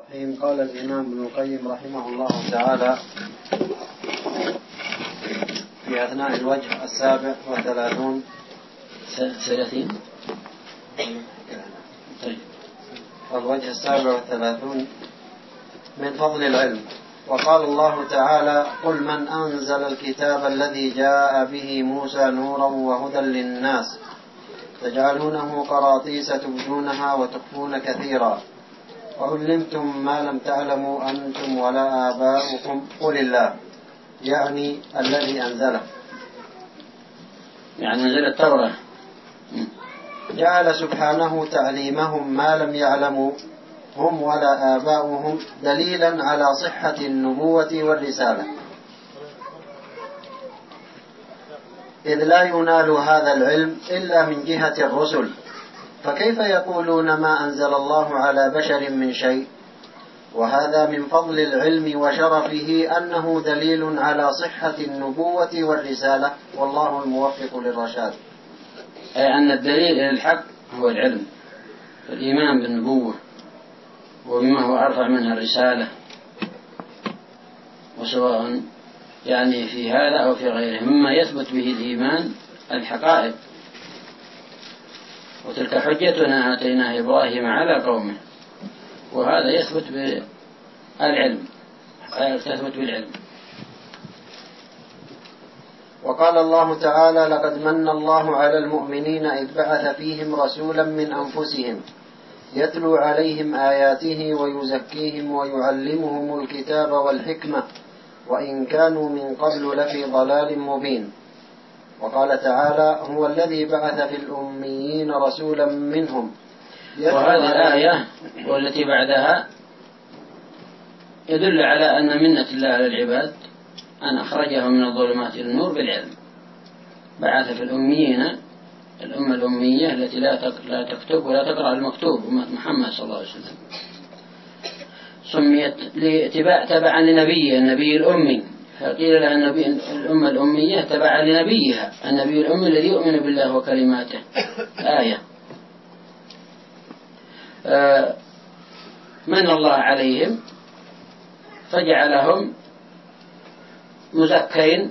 حين قال الإمام ابن القيم رحمه الله تعالى في أثناء الوجه 37 طيب الوجه 37 من فضل العلم. وقال الله تعالى: قل من أنزل الكتاب الذي جاء به موسى نورا وهدى للناس تجعلونه قراطيس تبدونها وتخفون كثيرا وعلمتم ما لم تعلموا أنتم ولا آباؤكم قل الله، يعني الذي أنزله، يعني أنزل التوراة. جعل سبحانه تعليمهم ما لم يعلموا هم ولا آباؤهم دليلا على صحة النبوة والرسالة، إذ لا ينال هذا العلم إلا من جهة الرسل، فكيف يقولون ما أنزل الله على بشر من شيء؟ وهذا من فضل العلم وشرفه أنه دليل على صحة النبوة والرسالة، والله الموفق للرشاد. أي أن الدليل إلى الحق هو العلم، الإيمان بالنبوة وبما هو أرفع منها الرسالة، وسواء يعني في هذا أو في غيره مما يثبت به الإيمان الحقائق. وتلك حجتنا آتيناها إبراهيم على قومه، وهذا يثبت بالعلم، تثبت بالعلم. وقال الله تعالى: لقد من الله على المؤمنين إذ بعث فيهم رسولا من أنفسهم يتلو عليهم آياته ويزكيهم ويعلمهم الكتاب والحكمة وإن كانوا من قبل لفي ضلال مبين. وقال تعالى: هو الذي بعث في الأميين رسولا منهم. وهذه الآية والتي بعدها يدل على أن منة الله على العباد أن أخرجهم من الظلمات إلى النور بالعلم. بعث في الأميين، الأمة الأمية التي لا تكتب ولا تقرأ المكتوب، أمة محمد صلى الله عليه وسلم، سميت تبعا لنبيه النبي الأمي، فقيل لها الأمة الأمية تبعا لنبيها النبي الأمي الذي يؤمن بالله وكلماته. آية من الله عليهم فجعلهم مزكين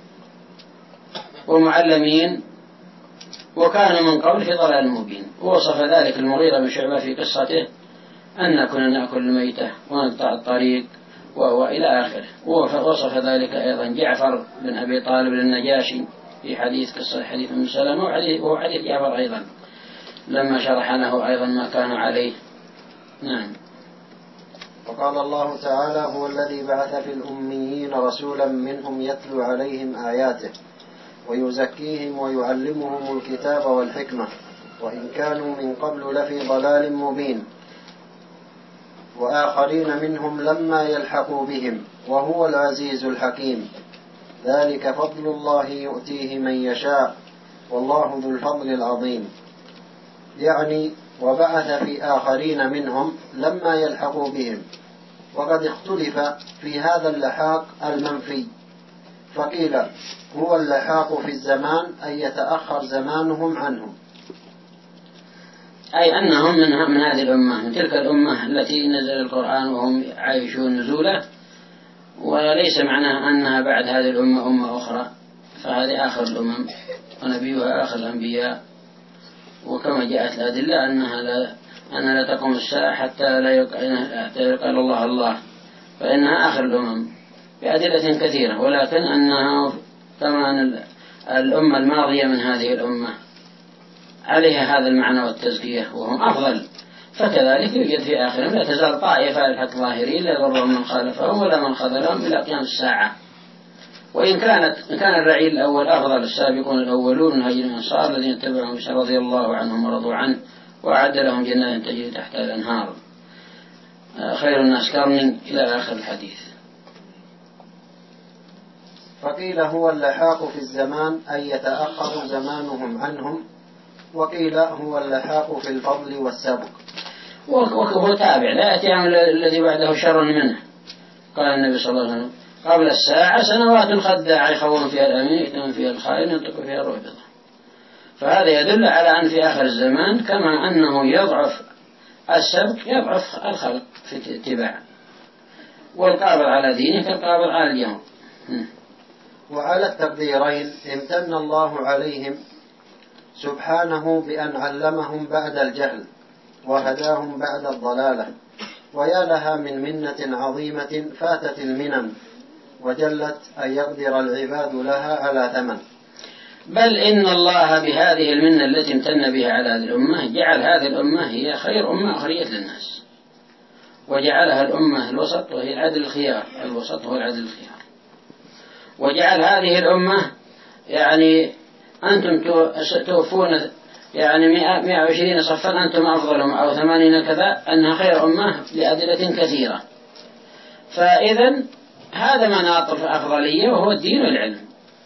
ومعلمين، وكانوا من قبل في ضلال مبين. ووصف ذلك المغيرة بن شعبة في قصته أن كنا نأكل الميتة ونقطع الطريق وإلى آخره. ووصف ذلك أيضا جعفر بن أبي طالب للنجاشي في قصة حديث أم سلمة، وهو حديث جعفر أيضا لما شرح له أيضا ما كانوا عليه. نعم. وقال الله تعالى: هو الذي بعث في الأميين رسولا منهم يتلو عليهم آياته ويزكيهم ويعلمهم الكتاب والحكمة وإن كانوا من قبل لفي ضلال مبين، وآخرين منهم لما يلحقوا بهم وهو العزيز الحكيم، ذلك فضل الله يؤتيه من يشاء والله ذو الفضل العظيم. يعني وبعث في آخرين منهم لما يلحقوا بهم، وقد اختلف في هذا اللحاق المنفي، فقيل هو اللحاق في الزمان أن يتأخر زمانهم عنهم، أي أنهم من هذه الأمة، من تلك الأمة التي نزل القرآن وهم عايشون نزوله، وليس معناه أنها بعد هذه الأمة أمة أخرى، فهذه آخر الأمم ونبيها آخر الأنبياء. وكما جاءت الأدلة أنها لا تقوم الساعة حتى لا يقال الله الله، فإنها آخر الأمم بأدلة كثيرة، ولكن أنها كمان الأمة الماضية من هذه الأمة عليها هذا المعنى والتزكية وهم أفضل، فكذلك يوجد في آخرهم لا تزال طائفة الحق ظاهرين لا يضرهم من خالفهم ولا من خذلهم إلى قيام الساعة. وإن كان الرعيل الأول أفضل، السابقون الأولون من هجر الأنصار الذين اتبعهم رضي الله عنهم ورضوا عنه وأعد لهم جنات تجري تحتها الأنهار خير الناس قرني إلى آخر الحديث. فقيل هو اللحاق في الزمان أن يتأخر زمانهم عنهم، وقيل هو اللحاق في الفضل والسبق. وهو تابع لا يأتي الذي بعده شر منه. قال النبي صلى الله عليه وسلم: قبل الساعة سنوات خداع يخون فيها الأمين يتم فيها الخائن ينطق فيها الرعبضة. فهذا يدل على أن في آخر الزمان كما أنه يضعف السبق يضعف الخلق في الاتباع، والقابض على دينه كالقابض على اليوم. وعلى التقديرين امتن الله عليهم سبحانه بأن علمهم بعد الجهل وهداهم بعد الضلالة، ويا لها من منة عظيمة فاتت المنن وجلت أن يقدر العباد لها على ثمن. بل إن الله بهذه المنة التي امتن بها على هذه الأمة جعل هذه الأمة هي خير أمة أخرجت للناس، وجعلها الأمة الوسط وهي العدل الخيار، الوسط هو العدل الخيار. وجعل هذه الأمة يعني أنتم توفون يعني 120 صفا أنتم أفضلهم أو 80 كذا، أنها خير أمة لأدلة كثيرة. فإذا هذا مناط الأفضلية وهو الدين والعلم،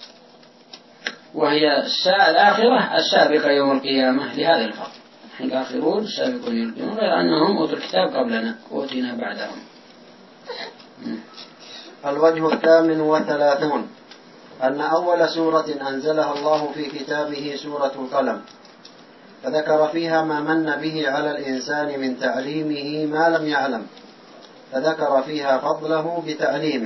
وهي الآخرة السابقة يوم القيامة لهذا الفضل. الآخرون السابقون يوم القيامة، غير أنهم أوتوا الكتاب قبلنا وأوتينا بعدهم. الوجه 38 أن أول سورة أنزلها الله في كتابه سورة القلم، فذكر فيها ما من به على الإنسان من تعليمه ما لم يعلم، فذكر فيها فضله بتعليمه.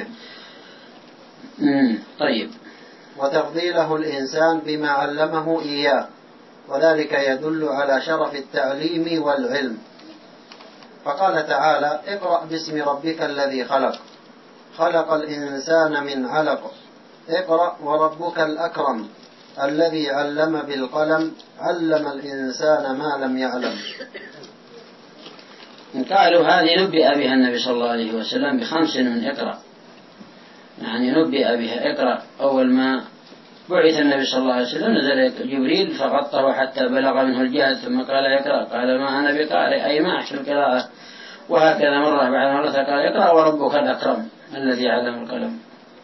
طيب. وتفضيله الإنسان بما علمه إياه، وذلك يدل على شرف التعليم والعلم. فقال تعالى: اقرأ باسم ربك الذي خلق، خلق الإنسان من علق، اقرأ وربك الأكرم الذي علم بالقلم، علم الإنسان ما لم يعلم. قالوا هذه نبئ بها النبي صلى الله عليه وسلم ب5 من اقرأ، يعني نبئ بها اقرأ. أول ما بعث النبي صلى الله عليه وسلم نزل جبريل فغطه حتى بلغ منه الجهد، ثم قال اقرأ، قال ما أنا بقارئ أي ما أحسن القراءة، وهكذا مرة بعد مرة قال اقرأ وربك الأكرم الذي علم القلم.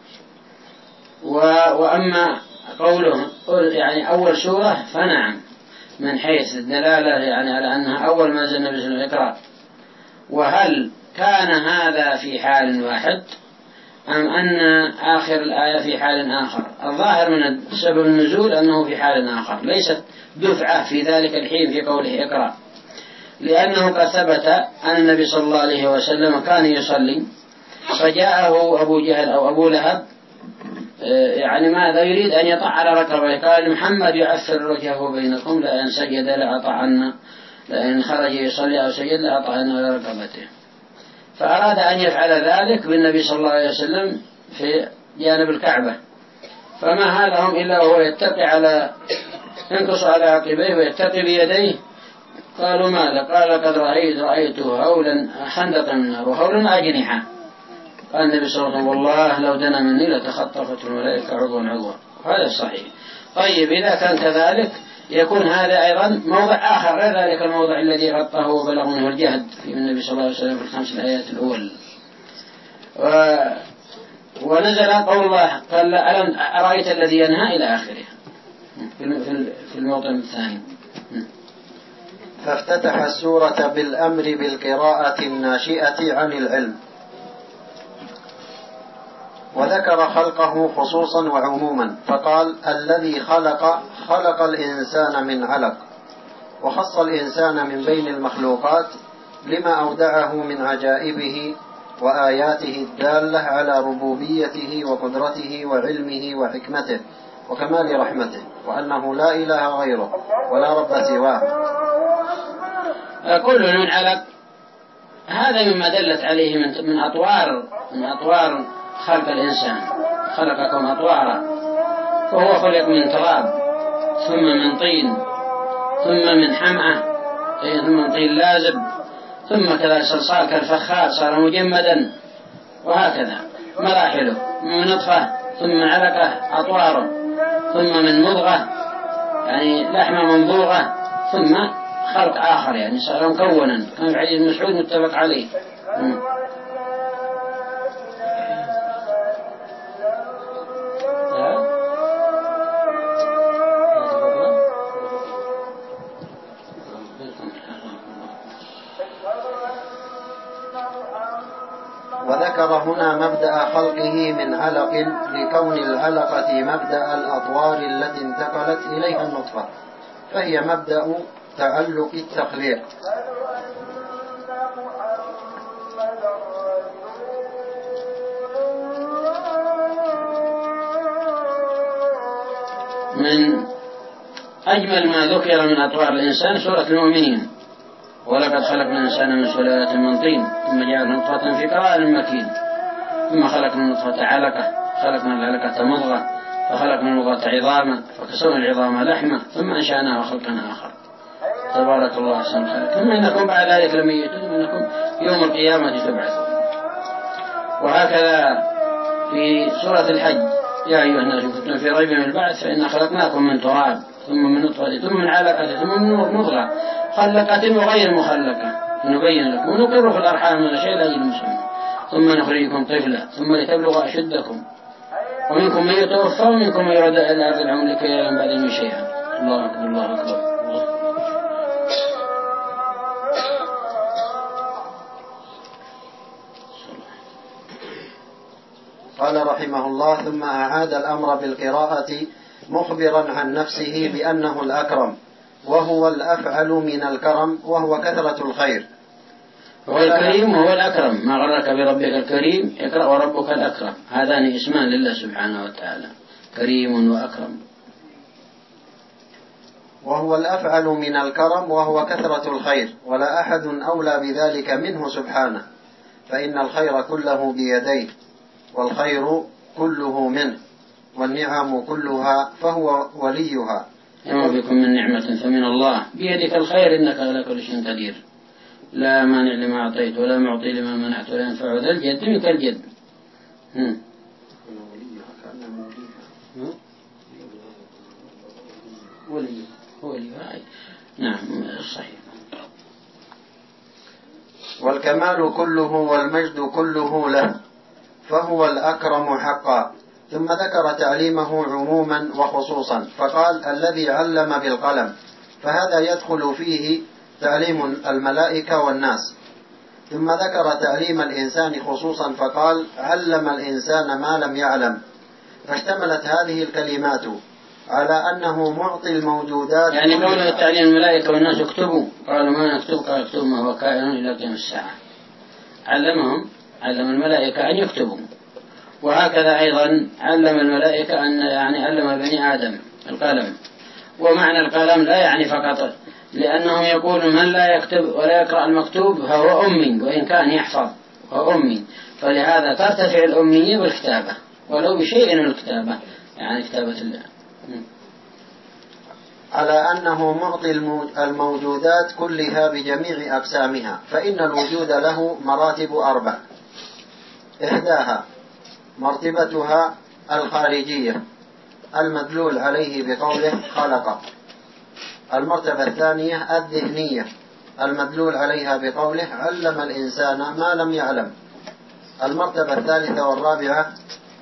وأما قوله يعني أول سورة فنعم من حيث الدلالة يعني على أنها أول ما نزل النبي صلى الله عليه وسلم اقرأ. وهل كان هذا في حال واحد أم أن آخر الآية في حال آخر؟ الظاهر من سبب النزول أنه في حال آخر، ليست دفعة في ذلك الحين في قوله اقرأ، لأنه قد ثبت أن النبي صلى الله عليه وسلم كان يصلي فجاءه أبو جهل أو أبو لهب يعني ماذا يريد أن يطع على ركبه، قال محمد يعثر وجهه بينكم لأن سجد لأطعنا، لأن خرج يصلي أو سجد لأطعنا على ركبته. فأراد أن يفعل ذلك بالنبي صلى الله عليه وسلم في جانب الكعبة، فما هالهم إلا وهو يتقي على ينقص على عقبيه ويتقي بيديه. قالوا ماذا؟ قال قد رأيته هولا خندقا من نار وهولا أجنحة. قال النبي صلى الله عليه وسلم والله لو دنا مني لتخطفت الملائكة عضوا عضوا. هذا صحيح. طيب إذا كان كذلك يكون هذا أيضا موضع آخر غير ذلك الموضع الذي غطاه وبلغ منه الجهد في النبي صلى الله عليه وسلم في ال5 الآيات الأول. ونزل قول الله قال ألم أرأيت الذي ينهى إلى آخره في الموطن الثاني. فافتتح السورة بالأمر بالقراءة الناشئة عن العلم، وذكر خلقه خصوصا وعموما، فقال الذي خلق الإنسان من علق، وخص الإنسان من بين المخلوقات لما أودعه من عجائبه وآياته الدالة على ربوبيته وقدرته وعلمه وحكمته وكمال رحمته، وأنه لا إله غيره ولا رب سواه. كل من علق هذا مما دلت عليه من أطوار خلق الإنسان، خلقكم أطوارا، فهو خلق من تراب ثم من طين ثم من حمأة ثم من طين لازب ثم كذا صلصال كالفخار صار مجمدا، وهكذا مراحله من نطفة ثم من علقة أطواره ثم من مضغة يعني لحمة منضوغة ثم خلق آخر يعني صار مكونا، كان في حديث مسعود متفق عليه. وذكر هنا مبدأ خلقه من علق لكون العلقة مبدأ الأطوار التي انتقلت إليها النطفة، فهي مبدأ تعلق التخليق. من أجمل ما ذكر من أطوار الإنسان سورة المؤمنين: ولقد خلقنا الإنسان من سلالة من طين ثم جعلنا نطفة في قرار مكين ثم خلقنا النطفة علقة خلقنا العلقة مضغة فخلقنا المضغة عظاما فكسونا العظام لحمة ثم أنشأناه خلقا آخر تبارك الله أحسن الخالقين ثم إنكم بعد ذلك لميتون إنكم يوم القيامة تبعثون. وهكذا في سورة الحج: يا أيها الناس إن كنتم في ريب من البعث فإنا خلقناكم من تراب ثم من نطفة ثم من علقة ثم من مضغة خلقة وغير مخلقة نبين لكم ونقر في الأرحام من شيء لا يلمسون ثم نخرجكم طفلا ثم لتبلغوا أشدكم ومنكم من يتوفى ومنكم من يرد إلى أرض العمر لكي يعلم بعد من شيئا. الله أكبر الله أكبر. قال رحمه الله: ثم أعاد الأمر بالقراءة مخبرا عن نفسه بأنه الأكرم وهو الأفعل من الكرم وهو كثرة الخير. هو الكريم وهو الأكرم. ما غرك بربك الكريم اقرأ وربك الأكرم. هذان اسمان لله سبحانه وتعالى: كريم وأكرم. وهو الأفعل من الكرم وهو كثرة الخير ولا أحد أولى بذلك منه سبحانه فإن الخير كله بيديه والخير كله منه والنعم كلها فهو وليها. وما بكم من نعمة فمن الله بيدك الخير إنك على كل شيء قدير لا مانع لما أعطيت ولا معطي لما منعت ولا ينفع ذا الجد منك الجد. وليها. نعم صحيح. والكمال كله والمجد كله له فهو الأكرم حقا. ثم ذكر تعليمه عموما وخصوصا فقال: الذي علم بالقلم، فهذا يدخل فيه تعليم الملائكة والناس. ثم ذكر تعليم الإنسان خصوصا فقال: علم الإنسان ما لم يعلم. فاشتملت هذه الكلمات على أنه معطي الموجودات. يعني قوله تعليم الملائكة والناس اكتبوا قالوا ما نكتب قال اكتبوا ما هو كائن إلى قيام الساعة. علم الملائكة أن يكتبوا. وهكذا أيضا علم الملائكة أن يعني علم بني آدم القلم. ومعنى القلم لا يعني فقط لأنهم يقولون من لا يكتب ولا يقرأ المكتوب فهو أمي وإن كان يحفظ هو أمي. فلهذا ترتفع الأمية بالكتابة ولو بشيء من الكتابة يعني كتابة الله. على أنه معطي الموجودات كلها بجميع أقسامها فإن الوجود له مراتب 4. إحداها مرتبتها الخارجية المدلول عليه بقوله خلق. المرتبة الثانية الذهنية المدلول عليها بقوله علم الإنسان ما لم يعلم. المرتبة الثالثة والرابعة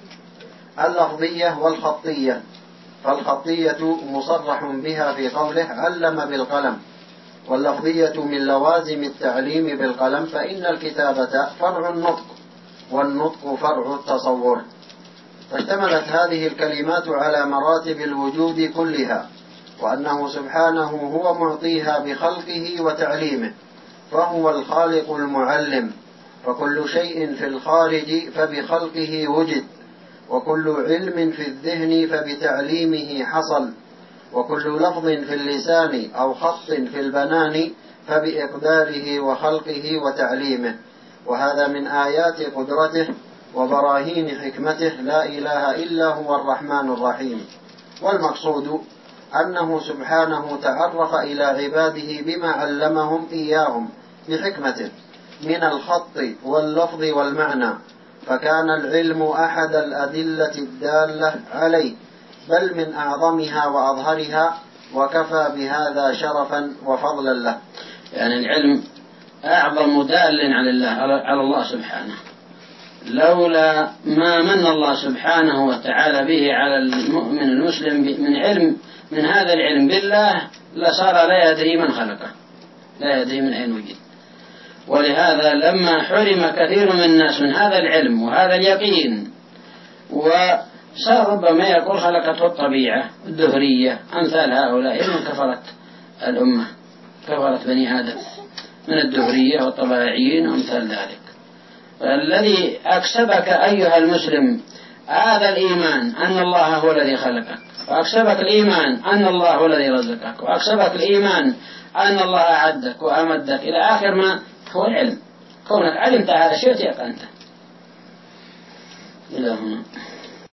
اللفظية والخطية، فالخطية مصرح بها في قوله علم بالقلم، واللفظية من لوازم التعليم بالقلم فإن الكتابة فرع النطق والنطق فرع التصور. فاشتملت هذه الكلمات على مراتب الوجود كلها وأنه سبحانه هو معطيها بخلقه وتعليمه فهو الخالق المعلم. فكل شيء في الخارج فبخلقه وجد وكل علم في الذهن فبتعليمه حصل وكل لفظ في اللسان أو خط في البنان فبإقداره وخلقه وتعليمه. وهذا من آيات قدرته وبراهين حكمته لا إله إلا هو الرحمن الرحيم. والمقصود أنه سبحانه تعرف إلى عباده بما علمهم إياهم بحكمته من الخط واللفظ والمعنى فكان العلم أحد الأدلة الدالة عليه بل من أعظمها وأظهرها وكفى بهذا شرفا وفضلا له. يعني العلم أعظم دال على الله سبحانه. لولا ما من الله سبحانه وتعالى به على المؤمن المسلم من علم من هذا العلم بالله لصار لا يدري من خلقه لا يدري من أين وجد. ولهذا لما حرم كثير من الناس من هذا العلم وهذا اليقين وصار ربما يقول خلقته الطبيعة الدهرية أمثال هؤلاء من كفرت الأمة كفرت بني آدم من الدهرية والطبيعيين وأمثال ذلك. فالذي أكسبك أيها المسلم هذا الإيمان أن الله هو الذي خلقك وأكسبك الإيمان أن الله هو الذي رزقك، وأكسبك الإيمان أن الله أعدك وأمدك إلى آخر ما هو العلم. كونك علمت هذا الشيء يقنته إلى هنا.